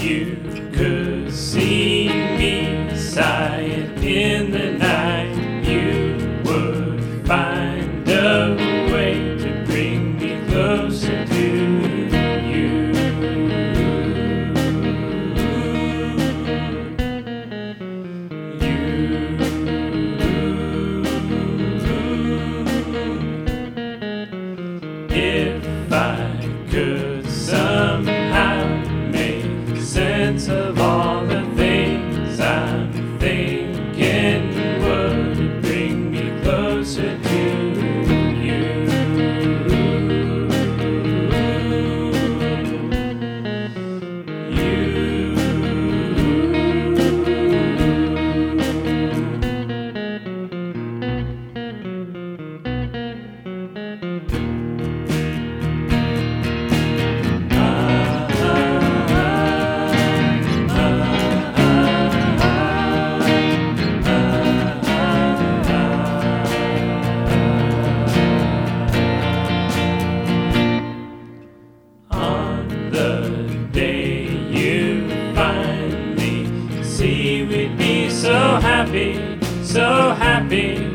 you could see me sighing in the night, you would find a way to bring me closer to you. If I could somehow make sense of all the things I'm thinking, would it bring me closer to you? See, we'd be so happy, so happy.